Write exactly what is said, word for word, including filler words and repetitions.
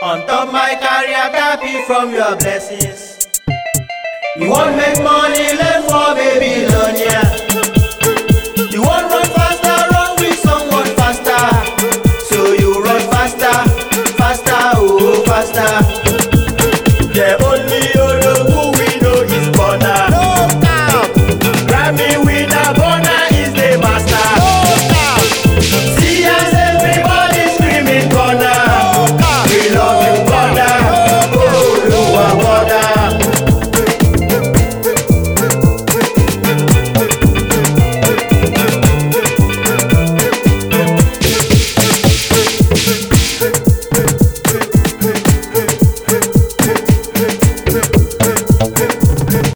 On top my career, happy from your blessings. You want make money, learn for Babylonian. You want run faster, run with someone faster. So you run faster, faster, oh faster.